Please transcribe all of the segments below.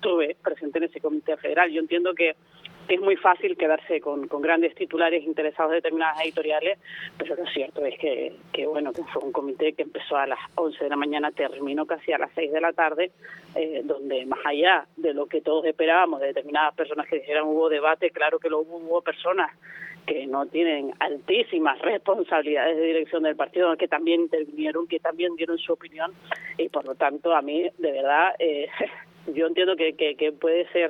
estuve presente en ese comité federal. Yo entiendo que es muy fácil quedarse con grandes titulares interesados en determinadas editoriales, pero lo cierto es que bueno, que fue un comité que empezó a las 11 de la mañana, terminó casi a las 6 de la tarde, donde más allá de lo que todos esperábamos de determinadas personas que dijeran hubo debate, claro que hubo personas que no tienen altísimas responsabilidades de dirección del partido, que también intervinieron, que también dieron su opinión, y por lo tanto a mí, de verdad, yo entiendo que puede ser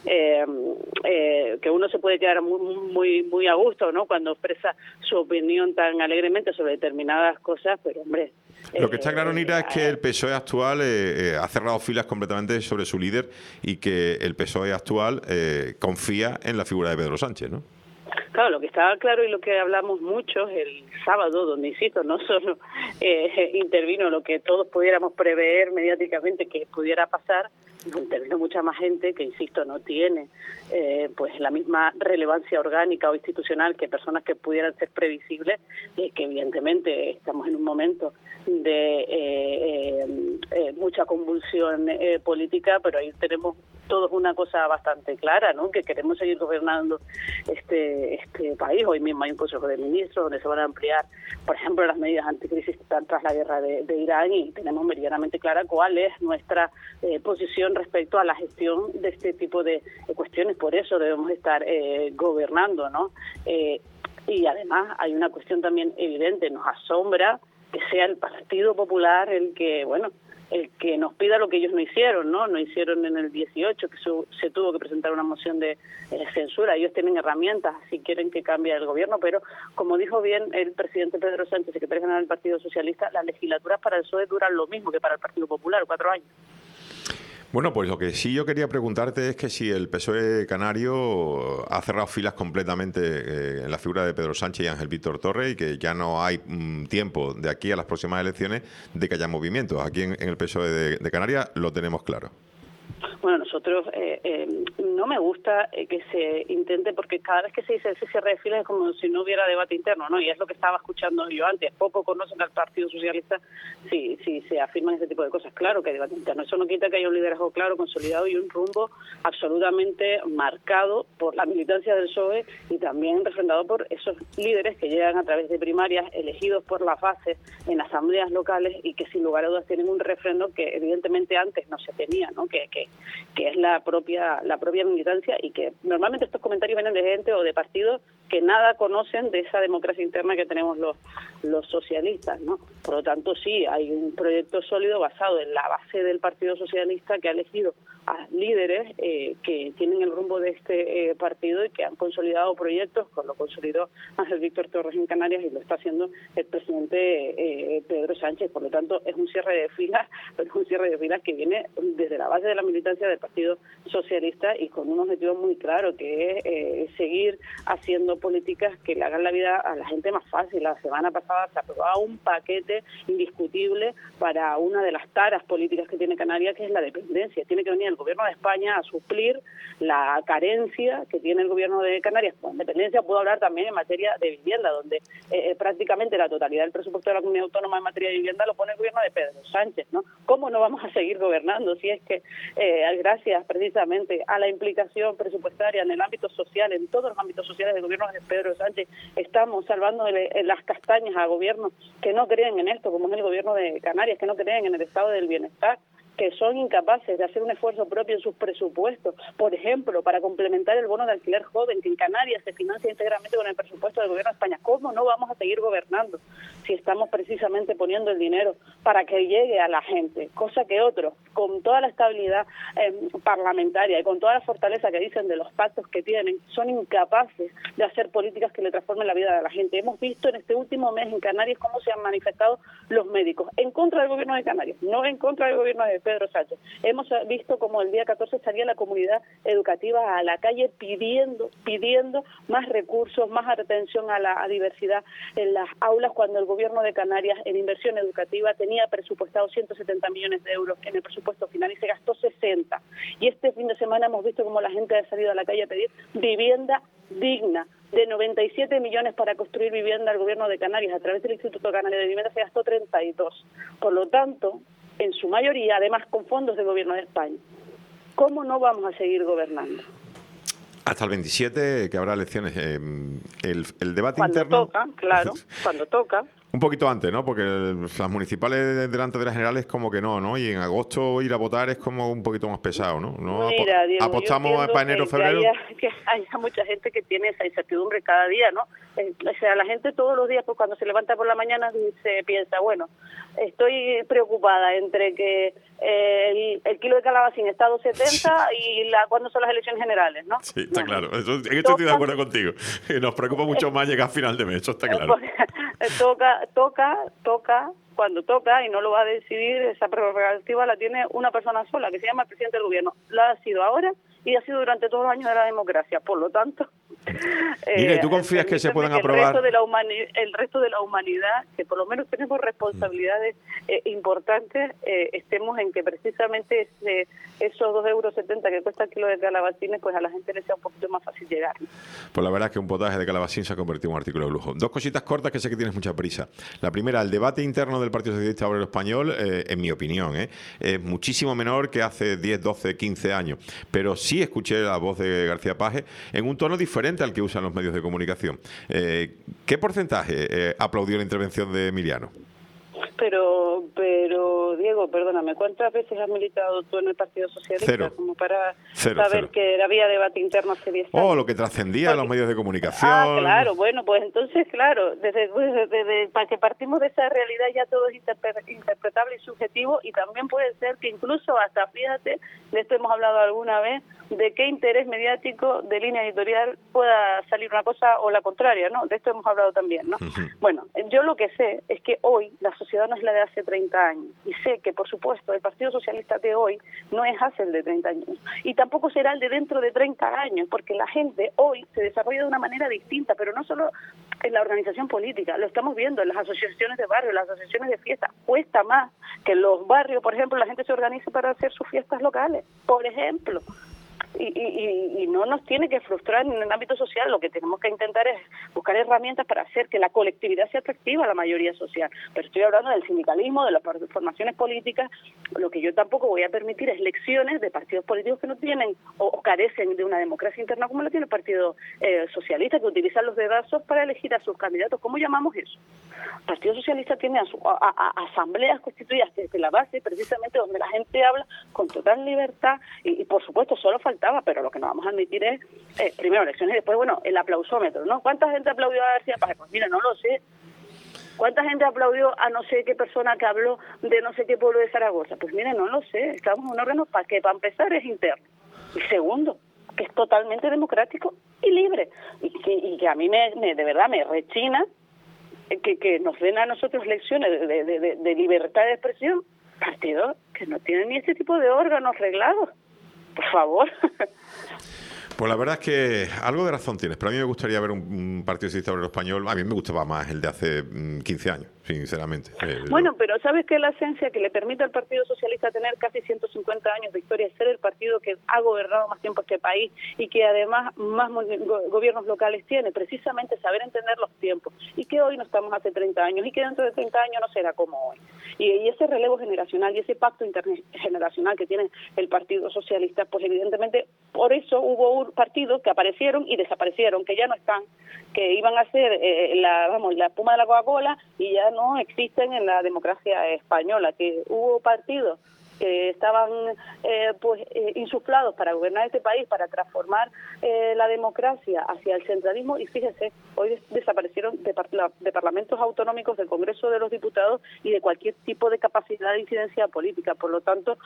que uno se puede quedar muy a gusto, ¿no?, cuando expresa su opinión tan alegremente sobre determinadas cosas, pero hombre... Lo que está claro, Nira, es que el PSOE actual ha cerrado filas completamente sobre su líder y que el PSOE actual confía en la figura de Pedro Sánchez, ¿no? Claro, lo que estaba claro y lo que hablamos mucho el sábado, donde, insisto, no solo intervino lo que todos pudiéramos prever mediáticamente que pudiera pasar, intervino mucha más gente que, insisto, no tiene pues la misma relevancia orgánica o institucional que personas que pudieran ser previsibles, que evidentemente estamos en un momento de mucha convulsión política, pero ahí tenemos todos una cosa bastante clara, ¿no?, que queremos seguir gobernando este país. Hoy mismo hay un Consejo de Ministros donde se van a ampliar, por ejemplo, las medidas anticrisis tras la guerra de Irán, y tenemos meridianamente clara cuál es nuestra posición respecto a la gestión de este tipo de cuestiones. Por eso debemos estar gobernando, ¿no? Y además hay una cuestión también evidente, nos asombra que sea el Partido Popular el que nos pida lo que ellos no hicieron, ¿no? No hicieron en el 18, que se tuvo que presentar una moción de censura. Ellos tienen herramientas si quieren que cambie el gobierno, pero como dijo bien el presidente Pedro Sánchez, secretario general del Partido Socialista, las legislaturas para el PSOE duran lo mismo que para el Partido Popular, 4 años. Bueno, pues lo que sí yo quería preguntarte es que si el PSOE canario ha cerrado filas completamente en la figura de Pedro Sánchez y Ángel Víctor Torres, y que ya no hay tiempo de aquí a las próximas elecciones de que haya movimientos. Aquí en el PSOE de Canarias lo tenemos claro. Bueno, nosotros no me gusta que se intente, porque cada vez que se dice ese cierre de filas es como si no hubiera debate interno, ¿no? Y es lo que estaba escuchando yo antes. Poco conocen al Partido Socialista si se afirman ese tipo de cosas. Claro que hay debate interno. Eso no quita que haya un liderazgo claro, consolidado y un rumbo absolutamente marcado por la militancia del PSOE y también refrendado por esos líderes que llegan a través de primarias elegidos por las bases en asambleas locales y que sin lugar a dudas tienen un refrendo que evidentemente antes no se tenía, ¿no? Que es la propia militancia, y que normalmente estos comentarios vienen de gente o de partidos que nada conocen de esa democracia interna que tenemos los socialistas, ¿no? Por lo tanto, sí, hay un proyecto sólido basado en la base del Partido Socialista, que ha elegido a líderes que tienen el rumbo de este partido y que han consolidado proyectos, como lo consolidó Ángel Víctor Torres en Canarias y lo está haciendo el presidente Pedro Sánchez. Por lo tanto, es un cierre de filas, pero es un cierre de filas que viene desde la base de la militancia del Partido Socialista y con un objetivo muy claro, que es seguir haciendo políticas que le hagan la vida a la gente más fácil. La semana pasada se aprobaba un paquete indiscutible para una de las taras políticas que tiene Canarias, que es la dependencia. Tiene que venir el Gobierno de España a suplir la carencia que tiene el Gobierno de Canarias. Con dependencia puedo hablar también en materia de vivienda, donde prácticamente la totalidad del presupuesto de la Comunidad Autónoma en materia de vivienda lo pone el Gobierno de Pedro Sánchez, ¿no? ¿Cómo no vamos a seguir gobernando si es que gracias precisamente a la implicación presupuestaria en el ámbito social, en todos los ámbitos sociales del Gobierno de Pedro Sánchez, estamos salvándole las castañas a gobiernos que no creen en esto, como es el Gobierno de Canarias, que no creen en el estado del bienestar, que son incapaces de hacer un esfuerzo propio en sus presupuestos, por ejemplo, para complementar el bono de alquiler joven, que en Canarias se financia íntegramente con el presupuesto del Gobierno de España? ¿Cómo no vamos a seguir gobernando si estamos precisamente poniendo el dinero para que llegue a la gente? Cosa que otros, con toda la estabilidad parlamentaria y con toda la fortaleza que dicen de los pactos que tienen, son incapaces de hacer políticas que le transformen la vida de la gente. Hemos visto en este último mes en Canarias cómo se han manifestado los médicos en contra del Gobierno de Canarias, no en contra del Gobierno de Pedro Sánchez. Hemos visto como el día 14 salía la comunidad educativa a la calle pidiendo más recursos, más atención a la diversidad en las aulas, cuando el Gobierno de Canarias en inversión educativa tenía presupuestado 170 millones de euros en el presupuesto final y se gastó 60. Y este fin de semana hemos visto como la gente ha salido a la calle a pedir vivienda digna. De 97 millones para construir vivienda al Gobierno de Canarias a través del Instituto Canario de Vivienda se gastó 32. Por lo tanto, en su mayoría, además con fondos del Gobierno de España. ¿cómo no vamos a seguir gobernando? Hasta el 27, que habrá elecciones. El debate Cuando interno... toca, claro, cuando toca. Un poquito antes, ¿no? Porque las municipales delante de las generales como que no, y en agosto ir a votar es como un poquito más pesado, ¿no? Mira, Diego, apostamos para enero, febrero. Que haya mucha gente que tiene esa incertidumbre cada día, ¿no? O sea, la gente todos los días, pues cuando se levanta por la mañana, se piensa, bueno, estoy preocupada entre que el kilo de calabacín está a 2,70 y cuándo son las elecciones generales, ¿no? Sí, está claro. En esto estoy de acuerdo contigo. Nos preocupa mucho más llegar a final de mes, eso está claro. Toca, cuando toca, y no lo va a decidir, esa prerrogativa la tiene una persona sola, que se llama el presidente del gobierno. La ha sido ahora y ha sido durante todos los años de la democracia. Por lo tanto... Mira, ¿y tú confías que se puedan aprobar? El resto de la humanidad, que por lo menos tenemos responsabilidades importantes, estemos en que precisamente esos 2,70 euros que cuesta el kilo de calabacines, pues a la gente le sea un poquito más fácil llegar, ¿no? Pues la verdad es que un potaje de calabacín se ha convertido en un artículo de lujo. Dos cositas cortas que sé que tienes mucha prisa. La primera, el debate interno del Partido Socialista Obrero Español, en mi opinión, es muchísimo menor que hace 10, 12, 15 años. Pero sí escuché la voz de García Paje en un tono diferente al que usan los medios de comunicación. ¿Qué porcentaje aplaudió la intervención de Emiliano? Pero Diego, perdóname, ¿cuántas veces has militado tú en el Partido Socialista? Cero. Como para Cero. saber que había debate interno hace 10 años. Lo que trascendía en los medios de comunicación. Claro, bueno, pues entonces, claro, desde para que partimos de esa realidad ya todo es interpretable y subjetivo, y también puede ser que incluso hasta, fíjate, de esto hemos hablado alguna vez, de qué interés mediático de línea editorial pueda salir una cosa o la contraria, ¿no? De esto hemos hablado también, ¿no? Bueno, yo lo que sé es que hoy la sociedad no es la de hace 30 años, y sé que, por supuesto, el Partido Socialista de hoy no es hace el de 30 años, y tampoco será el de dentro de 30 años, porque la gente hoy se desarrolla de una manera distinta, pero no solo en la organización política, lo estamos viendo en las asociaciones de barrio, las asociaciones de fiestas. Cuesta más que en los barrios, por ejemplo, la gente se organice para hacer sus fiestas locales, por ejemplo. Y no nos tiene que frustrar en el ámbito social. Lo que tenemos que intentar es buscar herramientas para hacer que la colectividad sea atractiva a la mayoría social. Pero estoy hablando del sindicalismo, de las formaciones políticas. Lo que yo tampoco voy a permitir es lecciones de partidos políticos que no tienen o carecen de una democracia interna como la tiene el Partido Socialista, que utilizan los dedazos para elegir a sus candidatos. ¿Cómo llamamos eso? El Partido Socialista tiene a asambleas constituidas desde la base, precisamente donde la gente habla con total libertad y por supuesto, solo faltaba, pero lo que no vamos a admitir es, primero, elecciones y después, bueno, el aplausómetro, ¿no? ¿Cuánta gente aplaudió a García Paje? Pues mira, no lo sé. ¿Cuánta gente aplaudió a no sé qué persona que habló de no sé qué pueblo de Zaragoza? Pues mira, no lo sé. Estamos en un órgano que para empezar es interno. Y segundo, que es totalmente democrático y libre. Y que a mí de verdad me rechina que nos den a nosotros lecciones de libertad de expresión, partidos que no tienen ni este tipo de órganos reglados. Por favor. Pues la verdad es que algo de razón tienes, pero a mí me gustaría ver un Partido Socialista Obrero Español. A mí me gustaba más el de hace 15 años, sinceramente. Bueno, pero ¿sabes qué? La esencia que le permite al Partido Socialista tener casi 150 años de historia, ser el partido que ha gobernado más tiempo este país y que además más gobiernos locales tiene, precisamente saber entender los tiempos, y que hoy no estamos hace 30 años y que dentro de 30 años no será como hoy. Y ese relevo generacional y ese pacto intergeneracional que tiene el Partido Socialista, pues evidentemente por eso hubo partidos que aparecieron y desaparecieron, que ya no están, que iban a ser la espuma de la Coca-Cola y ya no existen en la democracia española, que hubo partidos que estaban insuflados para gobernar este país, para transformar la democracia hacia el centralismo, y fíjese, hoy desaparecieron de parlamentos autonómicos, del Congreso de los Diputados y de cualquier tipo de capacidad de incidencia política. Por lo tanto,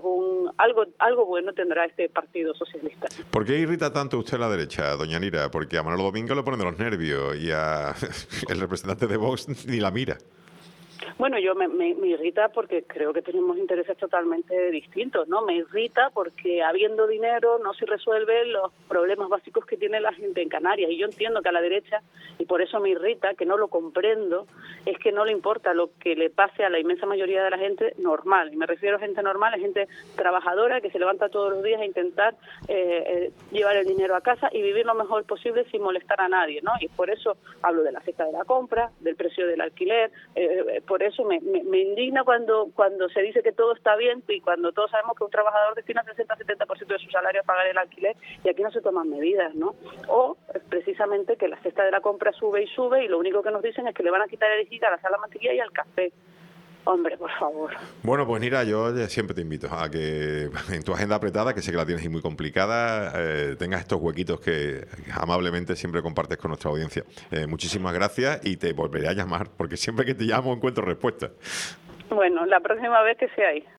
algo bueno tendrá este Partido Socialista. ¿Por qué irrita tanto usted a la derecha, doña Nira? Porque a Manolo Domingo le ponen de los nervios y a el representante de Vox ni la mira. Bueno, yo me irrita porque creo que tenemos intereses totalmente distintos, ¿no? Me irrita porque habiendo dinero no se resuelven los problemas básicos que tiene la gente en Canarias. Y yo entiendo que a la derecha, y por eso me irrita, que no lo comprendo, es que no le importa lo que le pase a la inmensa mayoría de la gente normal. Y me refiero a gente normal, a gente trabajadora que se levanta todos los días a intentar llevar el dinero a casa y vivir lo mejor posible sin molestar a nadie, ¿no? Y por eso hablo de la cesta de la compra, del precio del alquiler, por por eso me indigna cuando se dice que todo está bien y cuando todos sabemos que un trabajador destina 60-70% de su salario a pagar el alquiler y aquí no se toman medidas, ¿no? O precisamente que la cesta de la compra sube y lo único que nos dicen es que le van a quitar el IGIC a la sal, la mantequilla y al café. Hombre, por favor. Bueno, pues Nira, yo siempre te invito a que en tu agenda apretada, que sé que la tienes muy complicada, tengas estos huequitos que amablemente siempre compartes con nuestra audiencia. Muchísimas gracias y te volveré a llamar, porque siempre que te llamo encuentro respuestas. Bueno, la próxima vez que sea ahí.